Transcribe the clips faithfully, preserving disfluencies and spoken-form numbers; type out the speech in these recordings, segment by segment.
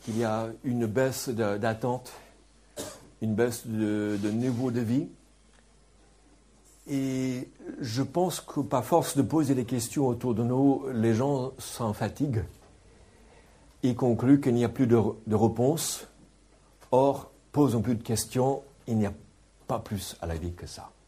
qu'il y a une baisse de, d'attente, une baisse de, de niveau de vie. Et je pense que par force de poser des questions autour de nous, les gens s'en fatiguent et concluent qu'il n'y a plus de, de réponse. Or, posons plus de questions, il n'y a pas plus à la vie que ça.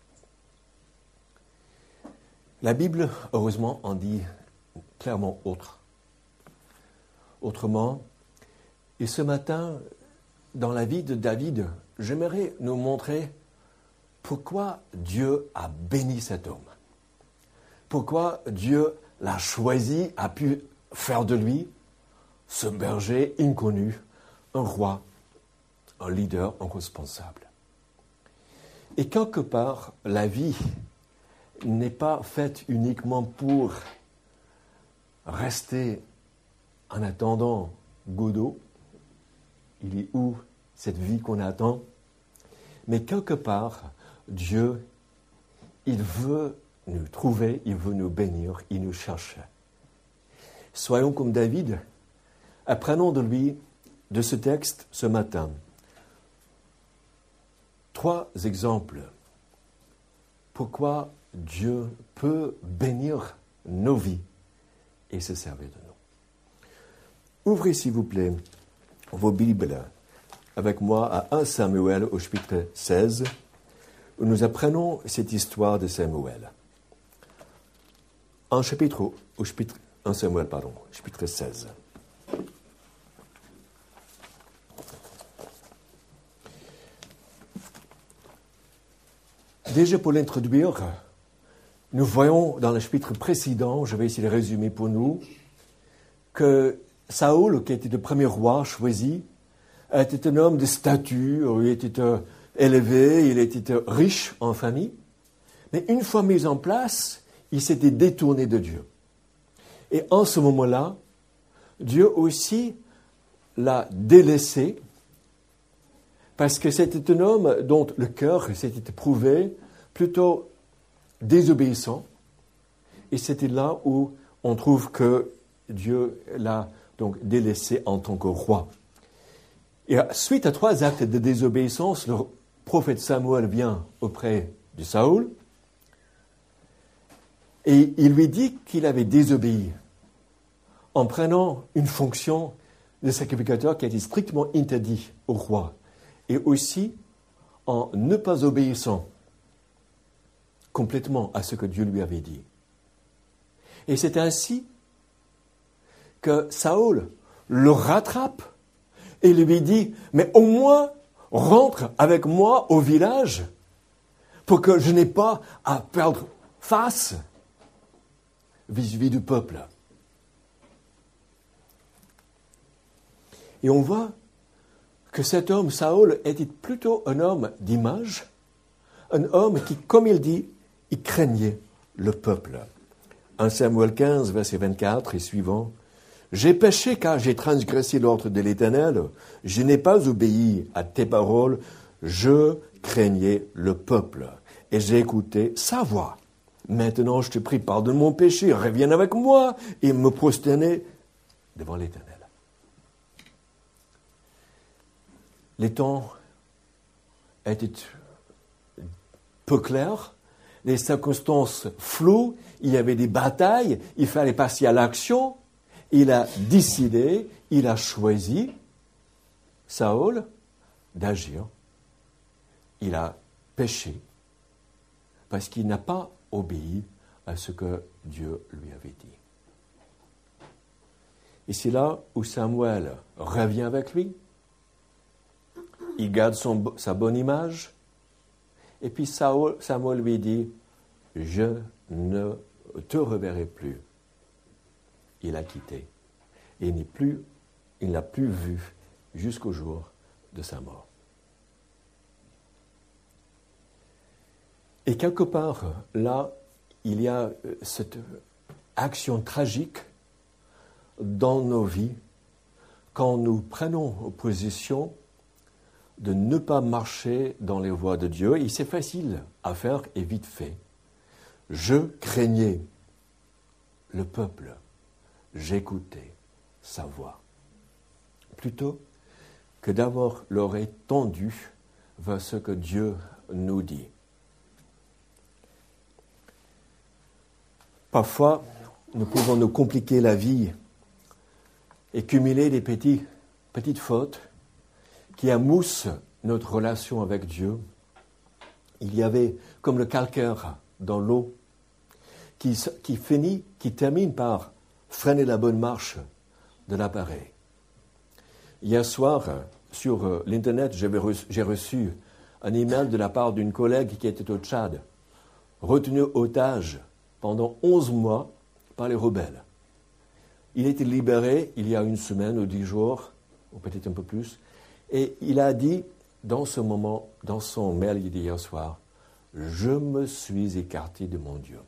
La Bible, heureusement, en dit clairement autre. Autrement, et ce matin, dans la vie de David, j'aimerais nous montrer pourquoi Dieu a béni cet homme. Pourquoi Dieu l'a choisi, a pu faire de lui ce berger inconnu, un roi, un leader, un responsable. Et quelque part, la vie n'est pas faite uniquement pour rester en attendant Godot. Il est où cette vie qu'on attend? Mais quelque part, Dieu, il veut nous trouver, il veut nous bénir, il nous cherche. Soyons comme David, apprenons de lui, de ce texte, ce matin. Trois exemples. Pourquoi Dieu peut bénir nos vies et se servir de nous. Ouvrez, s'il vous plaît, vos Bibles avec moi à un Samuel au chapitre seize, où nous apprenons cette histoire de Samuel. Un chapitre, au chapitre, un Samuel, pardon, chapitre seize. Déjà pour l'introduire, nous voyons dans le chapitre précédent, je vais essayer de résumer pour nous, que Saül, qui était le premier roi choisi, était un homme de stature, il était élevé, il était riche en famille, mais une fois mis en place, il s'était détourné de Dieu. Et en ce moment-là, Dieu aussi l'a délaissé, parce que c'était un homme dont le cœur s'était éprouvé plutôt désobéissant, et c'était là où on trouve que Dieu l'a donc délaissé en tant que roi. Et suite à trois actes de désobéissance, le prophète Samuel vient auprès de Saül et il lui dit qu'il avait désobéi en prenant une fonction de sacrificateur qui était strictement interdite au roi et aussi en ne pas obéissant complètement à ce que Dieu lui avait dit. Et c'est ainsi que Saül le rattrape et lui dit « Mais au moins, rentre avec moi au village pour que je n'ai pas à perdre face vis-à-vis du peuple. » Et on voit que cet homme, Saül, était plutôt un homme d'image, un homme qui, comme il dit, il craignait le peuple. un Samuel quinze, verset vingt-quatre et suivant. « J'ai péché car j'ai transgressé l'ordre de l'Éternel. Je n'ai pas obéi à tes paroles. Je craignais le peuple. Et j'ai écouté sa voix. Maintenant, je te prie, pardonne mon péché. Reviens avec moi et me prosterner devant l'Éternel. » Les temps étaient peu clairs. Les circonstances floues. Il y avait des batailles. Il fallait passer à l'action. Il a décidé, il a choisi, Saül, d'agir. Il a péché parce qu'il n'a pas obéi à ce que Dieu lui avait dit. Et c'est là où Samuel revient avec lui. Il garde son, sa bonne image. Et puis Saül, Samuel lui dit, « Je ne te reverrai plus. » Il a quitté. Et il n'est plus, il n'a plus vu jusqu'au jour de sa mort. Et quelque part, là, il y a cette action tragique dans nos vies quand nous prenons position de ne pas marcher dans les voies de Dieu. Et c'est facile à faire et vite fait. Je craignais le peuple. J'écoutais sa voix. Plutôt que d'avoir l'oreille tendue vers ce que Dieu nous dit. Parfois, nous pouvons nous compliquer la vie et cumuler des petits, petites fautes qui amoussent notre relation avec Dieu. Il y avait comme le calcaire dans l'eau qui, qui finit, qui termine par freiner la bonne marche de l'appareil. Hier soir, sur l'Internet, j'avais reçu, j'ai reçu un email de la part d'une collègue qui était au Tchad, retenue otage pendant onze mois par les rebelles. Il a été libéré il y a une semaine ou dix jours, ou peut-être un peu plus, et il a dit, dans ce moment, dans son mail d'hier soir, « Je me suis écarté de mon Dieu.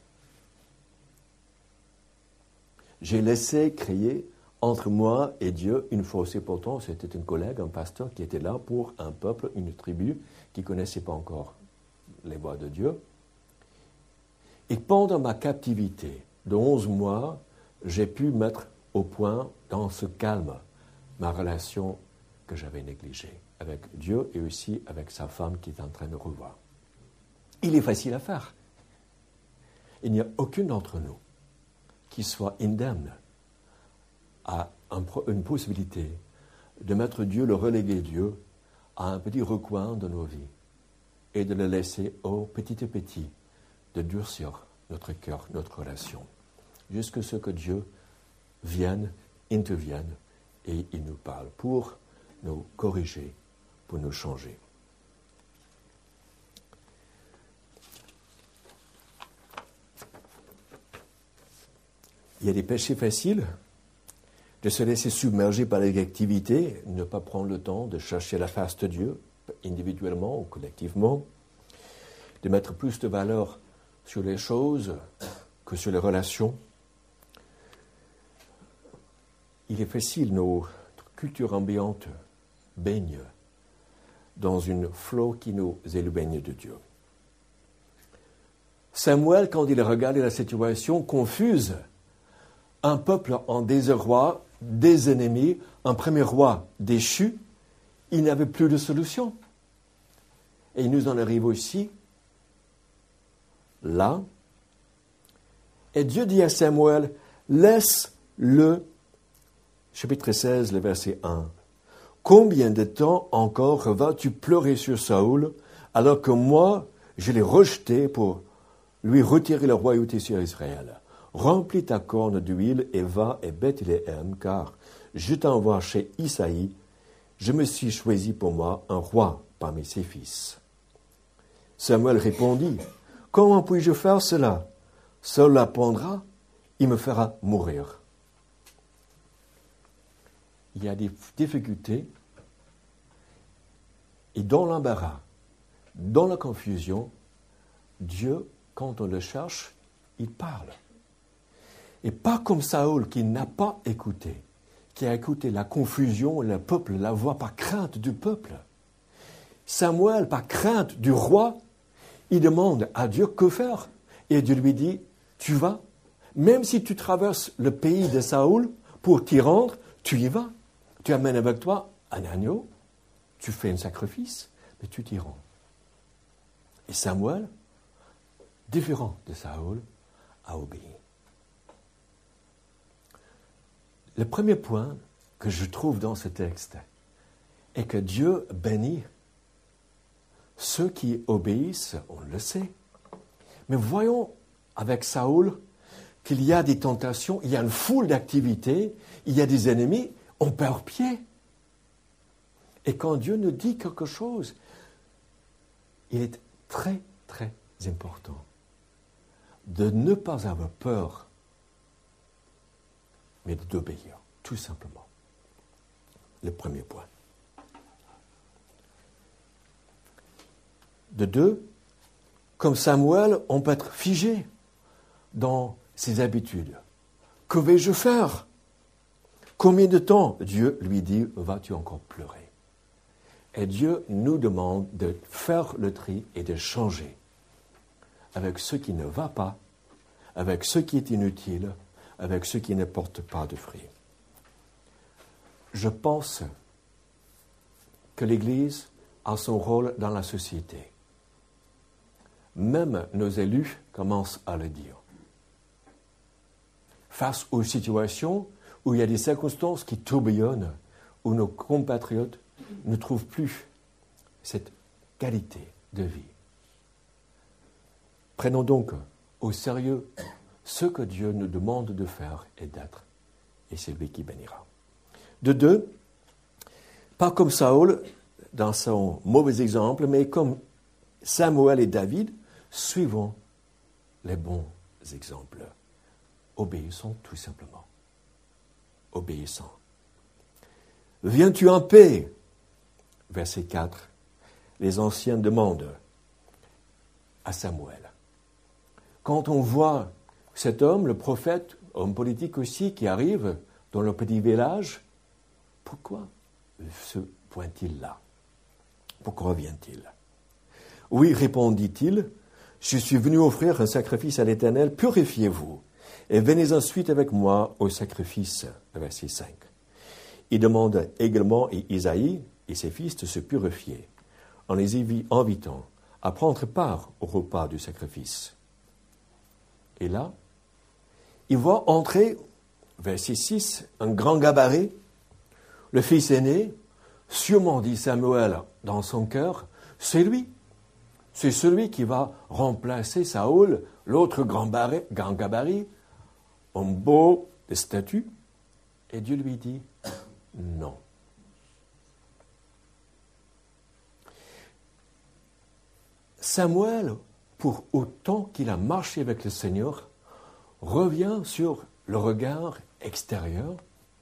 J'ai laissé créer entre moi et Dieu une fossé. » Pourtant, c'était un collègue, un pasteur qui était là pour un peuple, une tribu qui ne connaissait pas encore les voies de Dieu. Et pendant ma captivité de onze mois, j'ai pu mettre au point, dans ce calme, ma relation que j'avais négligée avec Dieu et aussi avec sa femme qui est en train de revoir. Il est facile à faire. Il n'y a aucun d'entre nous qui soit indemne à un, une possibilité de mettre Dieu, le reléguer Dieu, à un petit recoin de nos vies et de le laisser au petit à petit de durcir notre cœur, notre relation, jusqu'à ce que Dieu vienne, intervienne et il nous parle pour nous corriger, pour nous changer. Il y a des péchés faciles, de se laisser submerger par les activités, ne pas prendre le temps de chercher la face de Dieu, individuellement ou collectivement, de mettre plus de valeur sur les choses que sur les relations. Il est facile, notre culture ambiante baigne dans une flot qui nous éloigne de Dieu. Samuel, quand il regardait la situation confuse, un peuple en désarroi, des ennemis, un premier roi déchu, il n'avait plus de solution. Et il nous en arrive aussi là. Et Dieu dit à Samuel, laisse-le, chapitre seize, le verset un. Combien de temps encore vas-tu pleurer sur Saoul, alors que moi, je l'ai rejeté pour lui retirer la royauté sur Israël? Remplis ta corne d'huile et va à Bethléem, car je t'envoie chez Isaïe. Je me suis choisi pour moi un roi parmi ses fils. Samuel répondit, comment puis-je faire cela? Saul l'apprendra, il me fera mourir. Il y a des difficultés, et dans l'embarras, dans la confusion, Dieu, quand on le cherche, il parle. Et pas comme Saül qui n'a pas écouté, qui a écouté la confusion, le peuple, la voix par crainte du peuple. Samuel, par crainte du roi, il demande à Dieu que faire. Et Dieu lui dit, tu vas, même si tu traverses le pays de Saül pour t'y rendre, tu y vas. Tu amènes avec toi un agneau, tu fais un sacrifice, mais tu t'y rends. Et Samuel, différent de Saül, a obéi. Le premier point que je trouve dans ce texte est que Dieu bénit ceux qui obéissent, on le sait. Mais voyons avec Saül qu'il y a des tentations, il y a une foule d'activités, il y a des ennemis, on perd pied. Et quand Dieu nous dit quelque chose, il est très, très important de ne pas avoir peur, mais d'obéir, tout simplement. Le premier point. De deux, comme Samuel, on peut être figé dans ses habitudes. Que vais-je faire? Combien de temps? Dieu lui dit, vas-tu encore pleurer? Et Dieu nous demande de faire le tri et de changer avec ce qui ne va pas, avec ce qui est inutile, avec ce qui ne porte pas de fruits. Je pense que l'Église a son rôle dans la société. Même nos élus commencent à le dire. Face aux situations où il y a des circonstances qui tourbillonnent, où nos compatriotes ne trouvent plus cette qualité de vie. Prenons donc au sérieux ce que Dieu nous demande de faire et d'être, et c'est lui qui bénira. De deux, pas comme Saül dans son mauvais exemple, mais comme Samuel et David, suivons les bons exemples. Obéissons tout simplement. Obéissons. Viens-tu en paix? Verset quatre. Les anciens demandent à Samuel. Quand on voit cet homme, le prophète, homme politique aussi, qui arrive dans le petit village, pourquoi se pointe-t-il là? Pourquoi vient-il? Oui, répondit-il, je suis venu offrir un sacrifice à l'Éternel, purifiez-vous, et venez ensuite avec moi au sacrifice. Verset cinq. Il demande également à Isaïe et ses fils de se purifier, en les invitant à prendre part au repas du sacrifice. Et là, il voit entrer, verset six, un grand gabarit, le fils aîné, sûrement dit Samuel dans son cœur, c'est lui, c'est celui qui va remplacer Saül, l'autre grand, barré, grand gabarit, un beau de statue, et Dieu lui dit non. Samuel, pour autant qu'il a marché avec le Seigneur, revient sur le regard extérieur,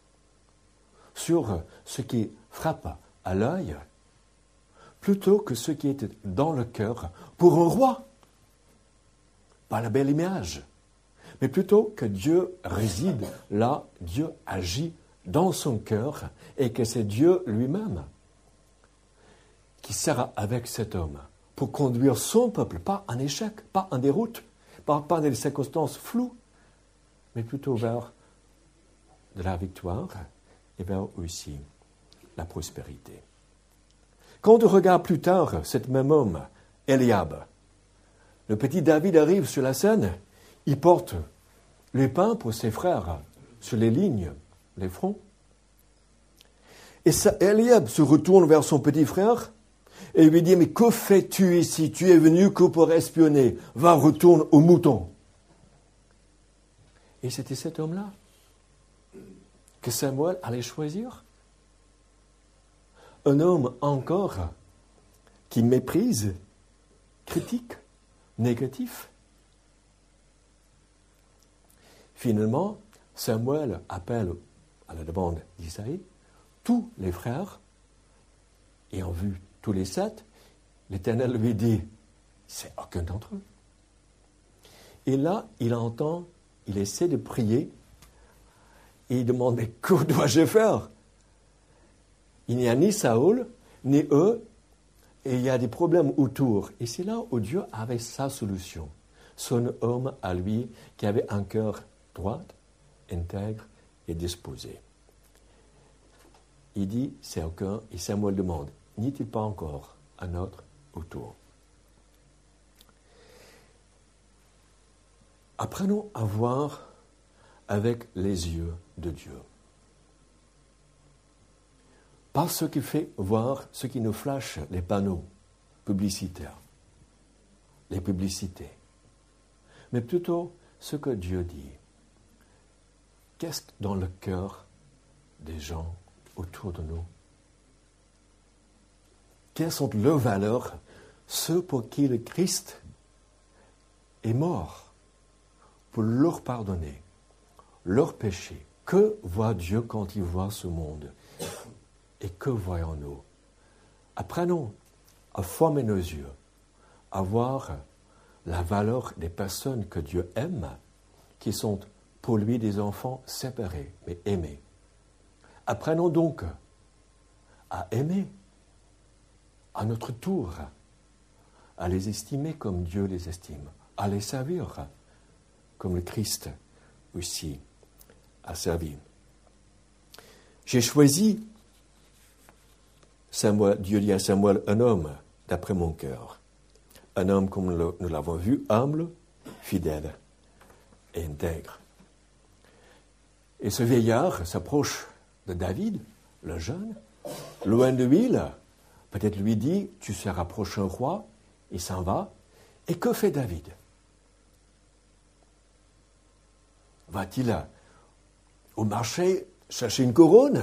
sur ce qui frappe à l'œil, plutôt que ce qui était dans le cœur pour un roi. Pas la belle image, mais plutôt que Dieu réside là, Dieu agit dans son cœur et que c'est Dieu lui-même qui sera avec cet homme pour conduire son peuple, pas en échec, pas en déroute, pas, pas dans des circonstances floues, mais plutôt vers de la victoire et vers aussi la prospérité. Quand on regarde plus tard cet même homme, Eliab, le petit David arrive sur la scène, il porte les pains pour ses frères sur les lignes, les fronts. Et ça, Eliab se retourne vers son petit frère et lui dit, mais que fais-tu ici? Tu es venu que pour espionner. Va, retourne aux moutons. Et c'était cet homme-là que Samuel allait choisir. Un homme encore qui méprise, critique, négatif. Finalement, Samuel appelle à la demande d'Isaïe tous les frères, et en vue tous les sept, l'Éternel lui dit, c'est aucun d'entre eux. Et là, il entend, il essaie de prier, et il demande, mais que dois-je faire? Il n'y a ni Saül, ni eux, et il y a des problèmes autour. Et c'est là où Dieu avait sa solution. Son homme à lui, qui avait un cœur droit, intègre et disposé. Il dit, c'est aucun, et Samuel demande, n'y a-t-il pas encore un autre autour? Apprenons à voir avec les yeux de Dieu. Pas ce qui fait voir, ce qui nous flash les panneaux publicitaires, les publicités, mais plutôt ce que Dieu dit. Qu'est-ce dans le cœur des gens autour de nous? Quelles sont leurs valeurs, ceux pour qui le Christ est mort, pour leur pardonner, leurs péchés? Que voit Dieu quand il voit ce monde? Et que voyons-nous? Apprenons à former nos yeux, à voir la valeur des personnes que Dieu aime, qui sont pour lui des enfants séparés, mais aimés. Apprenons donc à aimer à notre tour, à les estimer comme Dieu les estime, à les servir comme le Christ aussi a servi. J'ai choisi Samuel, Dieu dit à Samuel, un homme d'après mon cœur. Un homme, comme le, nous l'avons vu, humble, fidèle et intègre. Et ce vieillard s'approche de David, le jeune, loin de lui, peut-être lui dit, tu seras prochain roi, il s'en va. Et que fait David? Va-t-il au marché chercher une couronne?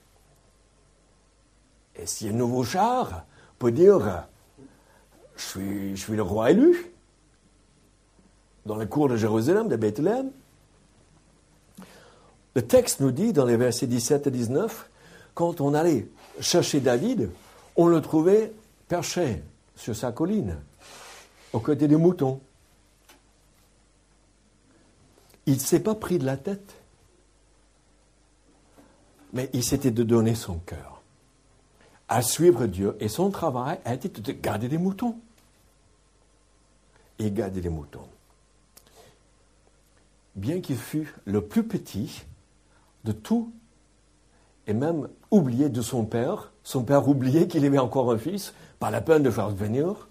Et s'il y a un nouveau char, pour dire, je suis, je suis le roi élu, dans la cour de Jérusalem, de Bethléem. Le texte nous dit, dans les versets dix-sept et dix-neuf, quand on allait chercher David, on le trouvait perché sur sa colline, aux côtés des moutons. Il ne s'est pas pris de la tête, mais il s'était de donner son cœur à suivre Dieu, et son travail a été de garder les moutons. Et garder les moutons. Bien qu'il fût le plus petit de tout, et même oublié de son père, son père oubliait qu'il avait encore un fils, pas la peine de faire venir.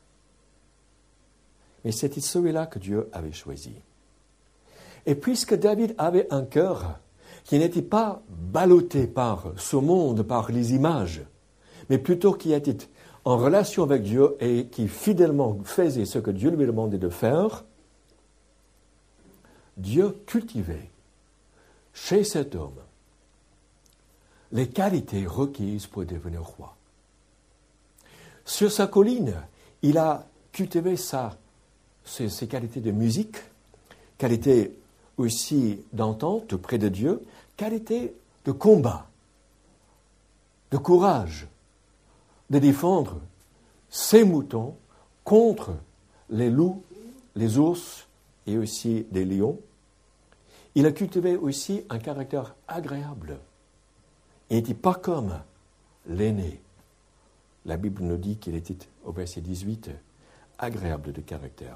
Mais c'était celui-là que Dieu avait choisi. Et puisque David avait un cœur qui n'était pas ballotté par ce monde, par les images, mais plutôt qui était en relation avec Dieu et qui fidèlement faisait ce que Dieu lui demandait de faire, Dieu cultivait chez cet homme les qualités requises pour devenir roi. Sur sa colline, il a cultivé sa, ses, ses qualités de musique, qualités aussi d'entente auprès de Dieu, qualités de combat, de courage, de défendre ses moutons contre les loups, les ours et aussi des lions. Il a cultivé aussi un caractère agréable. Il n'était pas comme l'aîné. La Bible nous dit qu'il était, au verset dix-huit, agréable de caractère.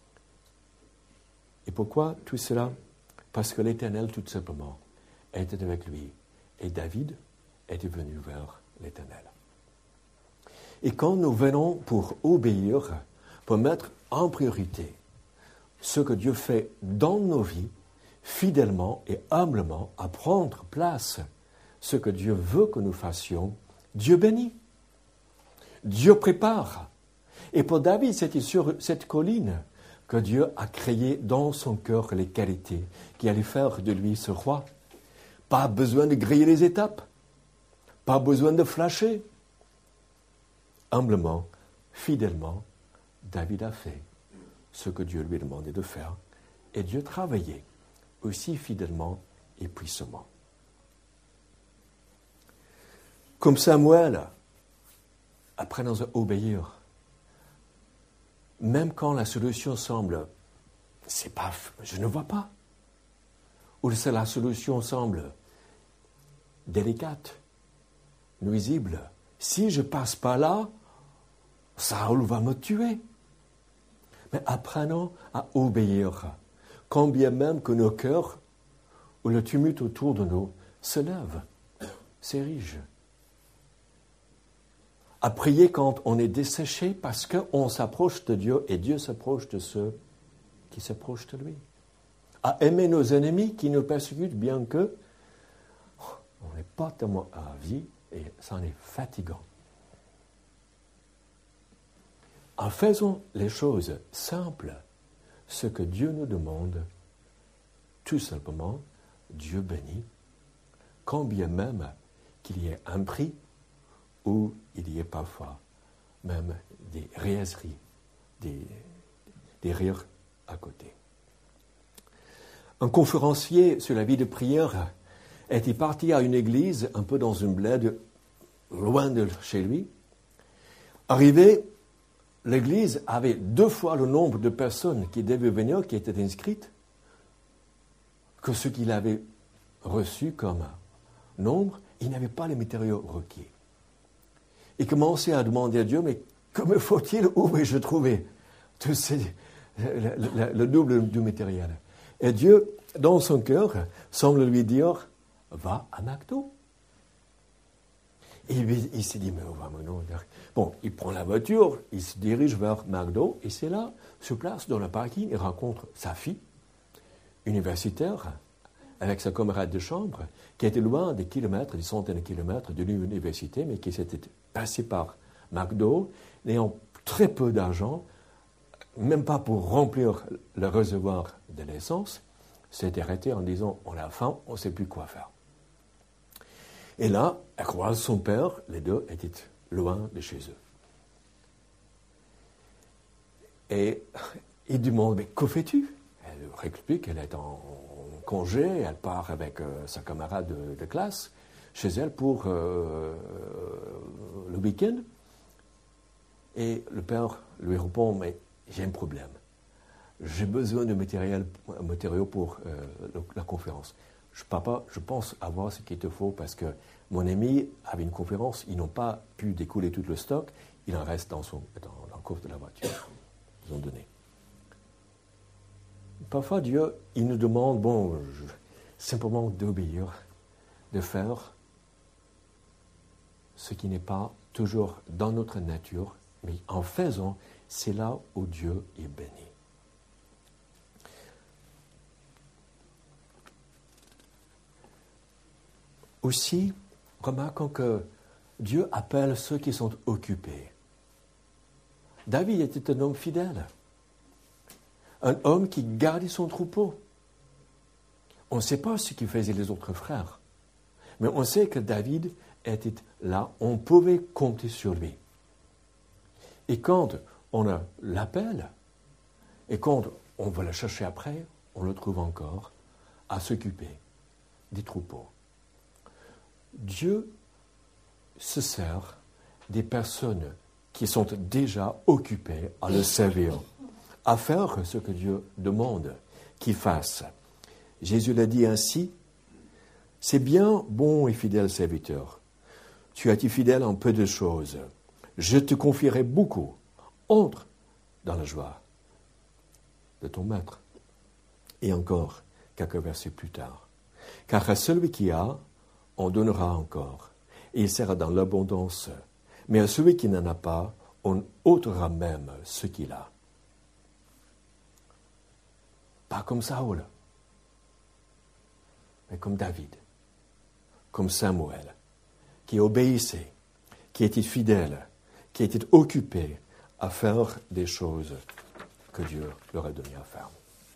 Et pourquoi tout cela? Parce que l'Éternel, tout simplement, était avec lui. Et David est venu vers l'Éternel. Et quand nous venons pour obéir, pour mettre en priorité ce que Dieu fait dans nos vies, fidèlement et humblement, à prendre place ce que Dieu veut que nous fassions, Dieu bénit. Dieu prépare. Et pour David, c'était sur cette colline que Dieu a créé dans son cœur les qualités qui allaient faire de lui ce roi. Pas besoin de griller les étapes, pas besoin de flasher. Humblement, fidèlement, David a fait ce que Dieu lui a demandé de faire. Et Dieu travaillait aussi fidèlement et puissamment. Comme Samuel, apprenons à obéir. Même quand la solution semble, c'est pas, je ne vois pas. Ou si la solution semble délicate, nuisible. Si je passe pas là, Saül va me tuer. Mais apprenons à obéir, quand bien même que nos cœurs ou le tumulte autour de nous se lève, s'érige. À prier quand on est desséché parce qu'on s'approche de Dieu et Dieu s'approche de ceux qui s'approchent de lui. À aimer nos ennemis qui nous persécutent bien que on n'est pas tellement à vie et ça en est fatigant. En faisant les choses simples, ce que Dieu nous demande, tout simplement, Dieu bénit, quand bien même qu'il y ait un prix ou il y ait parfois même des riaiseries, des, des rires à côté. Un conférencier sur la vie de prière était parti à une église, un peu dans une bled, loin de chez lui. Arrivé, l'église avait deux fois le nombre de personnes qui devaient venir, qui étaient inscrites, que ce qu'il avait reçu comme nombre. Il n'avait pas les matériaux requis. Il commençait à demander à Dieu, mais que me faut-il, où vais-je trouver tout ces, le, le, le double du matériel? Et Dieu, dans son cœur, semble lui dire, va à Macdo. Et il, il s'est dit, mais on va maintenant... Bon, il prend la voiture, il se dirige vers McDo, et c'est là, sur place, dans le parking, il rencontre sa fille, universitaire, avec sa camarade de chambre, qui était loin des kilomètres, des centaines de kilomètres de l'université, mais qui s'était passé par McDo, n'ayant très peu d'argent, même pas pour remplir le réservoir de l'essence, s'est arrêté en disant, on a faim, on ne sait plus quoi faire. Et là, elle croise son père, les deux étaient loin de chez eux. Et il demande, mais que fais-tu? Elle leur explique qu'elle est en congé, elle part avec euh, sa camarade de, de classe chez elle pour euh, le week-end. Et le père lui répond, mais j'ai un problème. J'ai besoin de matériel, matériaux pour euh, la conférence. Je, papa, je pense avoir ce qu'il te faut parce que mon ami avait une conférence, ils n'ont pas pu découler tout le stock, il en reste dans, son, dans, dans le coffre de la voiture. Ils ont donné. Parfois, Dieu, il nous demande, bon, je, simplement d'obéir, de faire ce qui n'est pas toujours dans notre nature, mais en faisant, c'est là où Dieu est béni. Aussi, remarquons que Dieu appelle ceux qui sont occupés. David était un homme fidèle, un homme qui gardait son troupeau. On ne sait pas ce que faisaient les autres frères, mais on sait que David était là, on pouvait compter sur lui. Et quand on l'appelle, et quand on va le chercher après, on le trouve encore à s'occuper des troupeaux. Dieu se sert des personnes qui sont déjà occupées à le servir, à faire ce que Dieu demande qu'ils fassent. Jésus l'a dit ainsi, « C'est bien, bon et fidèle serviteur. Tu as été fidèle en peu de choses. Je te confierai beaucoup. Entre dans la joie de ton maître. » Et encore, quelques versets plus tard. « Car à celui qui a, on donnera encore, et il sera dans l'abondance. Mais à celui qui n'en a pas, on ôtera même ce qu'il a. » Pas comme Saül, mais comme David, comme Samuel, qui obéissait, qui était fidèle, qui était occupé à faire des choses que Dieu leur a donné à faire.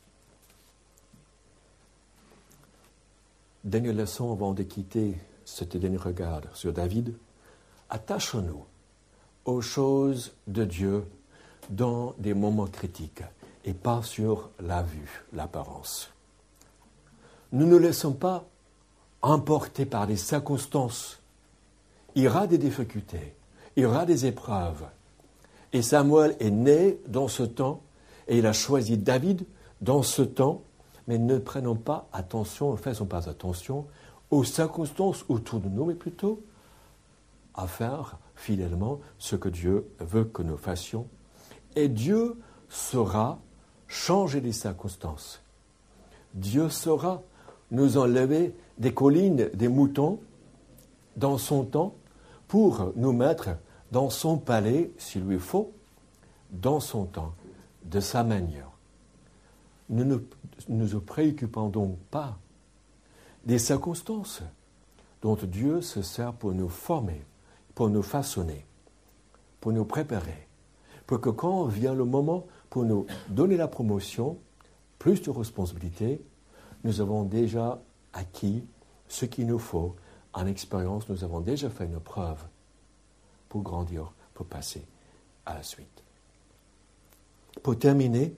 Dernière leçon avant de quitter ce dernier regard sur David. Attachons-nous aux choses de Dieu dans des moments critiques et pas sur la vue, l'apparence. Nous ne laissons pas emporter par les circonstances. Il y aura des difficultés, il y aura des épreuves. Et Samuel est né dans ce temps et il a choisi David dans ce temps. Mais ne prenons pas attention, ne faisons pas attention aux circonstances autour de nous, mais plutôt à faire fidèlement ce que Dieu veut que nous fassions. Et Dieu saura changer les circonstances. Dieu saura nous enlever des collines, des moutons, dans son temps, pour nous mettre dans son palais, s'il lui faut, dans son temps, de sa manière. Nous ne nous préoccupons donc pas des circonstances dont Dieu se sert pour nous former, pour nous façonner, pour nous préparer, pour que quand vient le moment pour nous donner la promotion, plus de responsabilités, nous avons déjà acquis ce qu'il nous faut en expérience, nous avons déjà fait nos preuves pour grandir, pour passer à la suite. Pour terminer,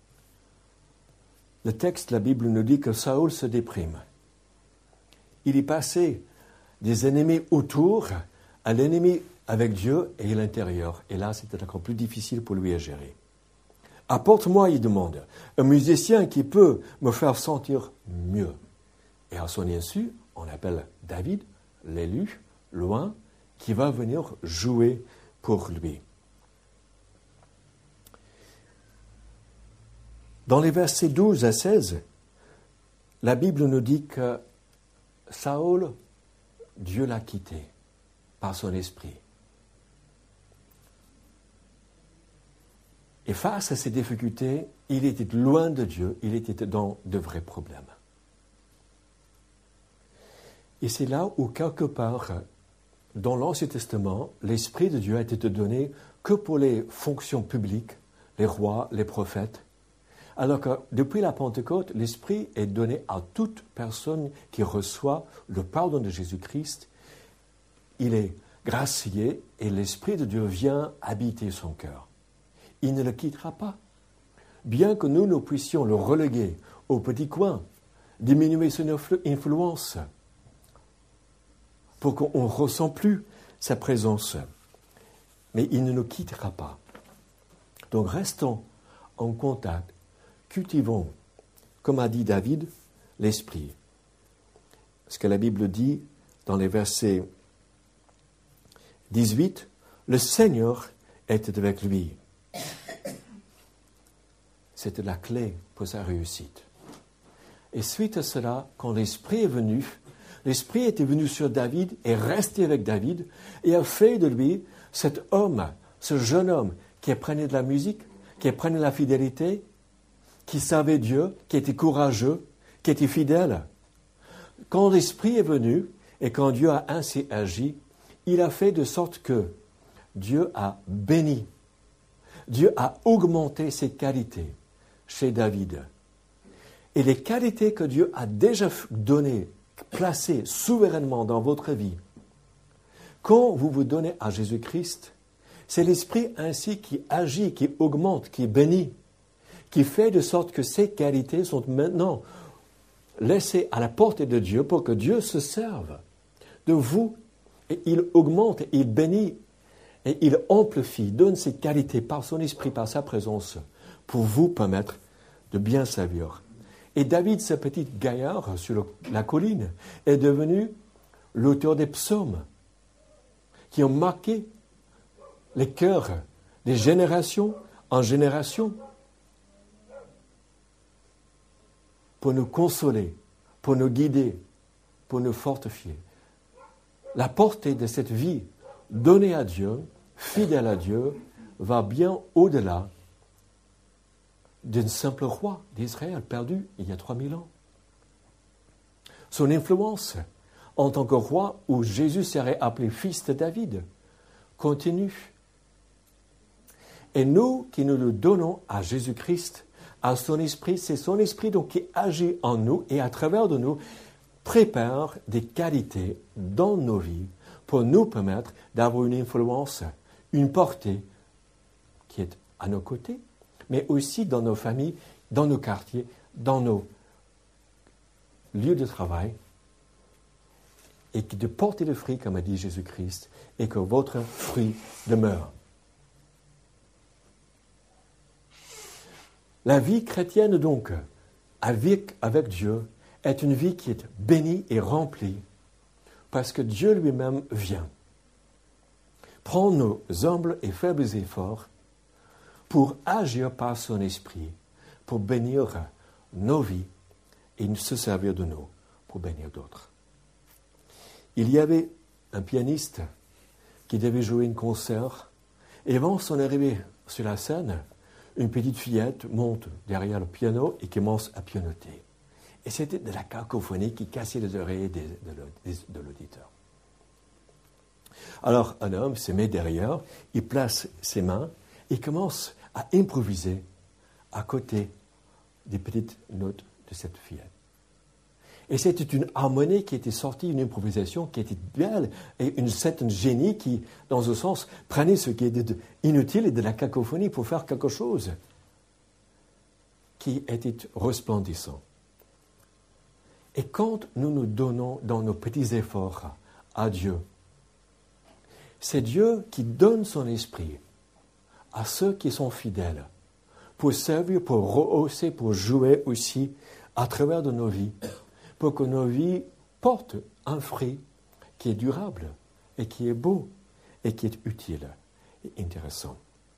le texte de la Bible nous dit que Saül se déprime. Il est passé des ennemis autour à l'ennemi avec Dieu et à l'intérieur. Et là, c'était encore plus difficile pour lui à gérer. Apporte-moi, il demande, un musicien qui peut me faire sentir mieux. Et à son insu, on appelle David, l'élu, loin, qui va venir jouer pour lui. Dans les versets douze à seize, la Bible nous dit que Saül, Dieu l'a quitté par son esprit. Et face à ces difficultés, il était loin de Dieu, il était dans de vrais problèmes. Et c'est là où, quelque part, dans l'Ancien Testament, l'Esprit de Dieu a été donné que pour les fonctions publiques, les rois, les prophètes, alors que depuis la Pentecôte, l'Esprit est donné à toute personne qui reçoit le pardon de Jésus-Christ. Il est gracié et l'Esprit de Dieu vient habiter son cœur. Il ne le quittera pas. Bien que nous, nous puissions le reléguer au petit coin, diminuer son influence, pour qu'on ne ressent plus sa présence. Mais il ne nous quittera pas. Donc restons en contact, cultivons, comme a dit David, l'esprit. Ce que la Bible dit dans les versets dix-huit, le Seigneur était avec lui. C'était la clé pour sa réussite. Et suite à cela, quand l'Esprit est venu, l'Esprit était venu sur David et resté avec David et a fait de lui cet homme, ce jeune homme qui apprenait de la musique, qui apprenait la fidélité, qui savait Dieu, qui était courageux, qui était fidèle. Quand l'Esprit est venu et quand Dieu a ainsi agi, il a fait de sorte que Dieu a béni. Dieu a augmenté ses qualités chez David. Et les qualités que Dieu a déjà données, placées souverainement dans votre vie, quand vous vous donnez à Jésus-Christ, c'est l'Esprit ainsi qui agit, qui augmente, qui bénit, qui fait de sorte que ces qualités sont maintenant laissées à la portée de Dieu pour que Dieu se serve de vous. Et il augmente, et il bénit, et il amplifie, donne ses qualités par son esprit, par sa présence, pour vous permettre de bien servir. Et David, ce petit gaillard sur le, la colline, est devenu l'auteur des psaumes qui ont marqué les cœurs des générations en génération pour nous consoler, pour nous guider, pour nous fortifier. La portée de cette vie donnée à Dieu, fidèle à Dieu, va bien au-delà d'un simple roi d'Israël perdu il y a trois mille ans. Son influence en tant que roi où Jésus serait appelé fils de David continue. Et nous qui nous le donnons à Jésus-Christ, à son esprit, c'est son esprit donc qui agit en nous et à travers de nous prépare des qualités dans nos vies pour nous permettre d'avoir une influence, une portée qui est à nos côtés, mais aussi dans nos familles, dans nos quartiers, dans nos lieux de travail, et de porter le fruit, comme a dit Jésus-Christ, et que votre fruit demeure. La vie chrétienne, donc, avec, avec Dieu, est une vie qui est bénie et remplie, parce que Dieu lui-même vient, prend nos humbles et faibles efforts pour agir par son esprit, pour bénir nos vies et se servir de nous pour bénir d'autres. Il y avait un pianiste qui devait jouer un concert, et avant son arrivée sur la scène, une petite fillette monte derrière le piano et commence à pianoter. Et c'était de la cacophonie qui cassait les oreilles de, de, de l'auditeur. Alors un homme se met derrière, il place ses mains et commence à improviser à côté des petites notes de cette fillette. Et c'était une harmonie qui était sortie, une improvisation qui était belle, et une certaine génie qui, dans un sens, prenait ce qui était inutile et de la cacophonie pour faire quelque chose qui était resplendissant. Et quand nous nous donnons dans nos petits efforts à Dieu, c'est Dieu qui donne son esprit à ceux qui sont fidèles pour servir, pour rehausser, pour jouer aussi à travers de nos vies, pour que nos vies portent un fruit qui est durable et qui est beau et qui est utile et intéressant.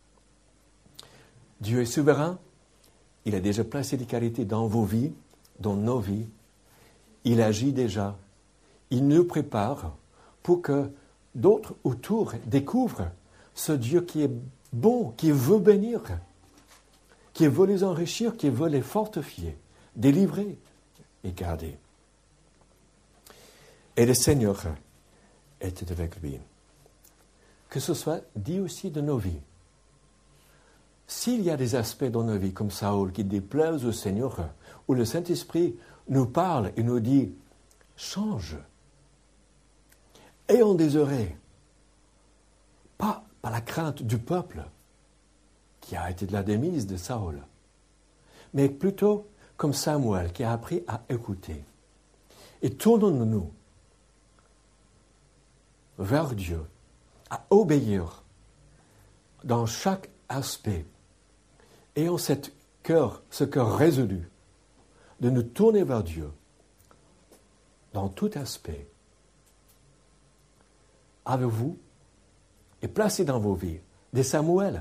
Dieu est souverain, il a déjà placé des qualités dans vos vies, dans nos vies. Il agit déjà. Il nous prépare pour que d'autres autour découvrent ce Dieu qui est bon, qui veut bénir, qui veut les enrichir, qui veut les fortifier, délivrer et garder. Et le Seigneur était avec lui. Que ce soit dit aussi de nos vies. S'il y a des aspects dans nos vies comme Saül qui déplaisent au Seigneur, où le Saint-Esprit nous parle et nous dit « change », ayons des oreilles, pas par la crainte du peuple qui a été de la démise de Saül, mais plutôt comme Samuel qui a appris à écouter. Et tournons-nous vers Dieu, à obéir dans chaque aspect. Ayons cette cœur, ce cœur résolu de nous tourner vers Dieu dans tout aspect. Avez-vous et placez dans vos vies des Samuel,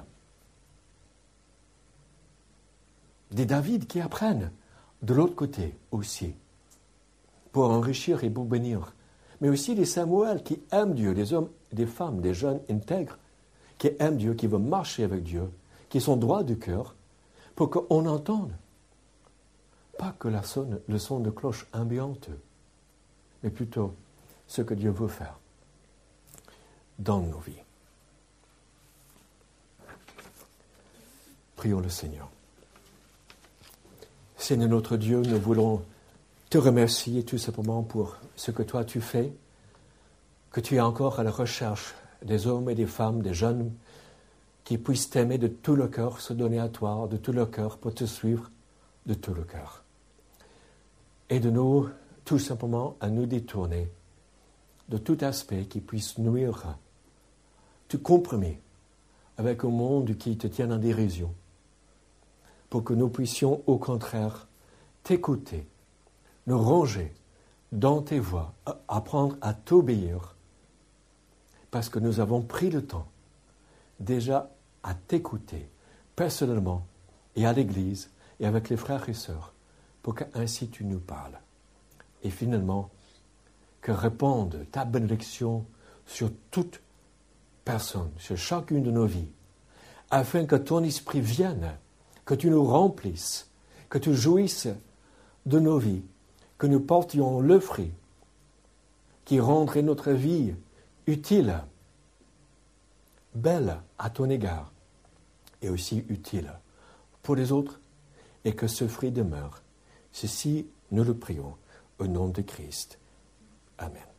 des David qui apprennent de l'autre côté aussi pour enrichir et pour bénir, mais aussi des Samuel qui aiment Dieu, des hommes, des femmes, des jeunes intègres qui aiment Dieu, qui veulent marcher avec Dieu, qui sont droits du cœur, pour qu'on entende, pas que la sonne, le son de cloche ambiante, mais plutôt ce que Dieu veut faire dans nos vies. Prions le Seigneur. Seigneur notre Dieu, nous voulons te remercier tout simplement pour ce que toi tu fais, que tu es encore à la recherche des hommes et des femmes, des jeunes, qui puissent t'aimer de tout le cœur, se donner à toi de tout le cœur pour te suivre de tout le cœur. Aide-nous tout simplement à nous détourner de tout aspect qui puisse nuire, tout compromis avec un monde qui te tient en dérision, pour que nous puissions au contraire t'écouter, nous ranger dans tes voies, apprendre à t'obéir, parce que nous avons pris le temps déjà à t'écouter personnellement et à l'Église et avec les frères et sœurs pour qu'ainsi tu nous parles. Et finalement, que réponde ta bénédiction sur toute personne, sur chacune de nos vies, afin que ton esprit vienne, que tu nous remplisses, que tu jouisses de nos vies, que nous portions le fruit qui rendrait notre vie utile, belle à ton égard et aussi utile pour les autres, et que ce fruit demeure. Ceci, nous le prions au nom de Christ. Amen.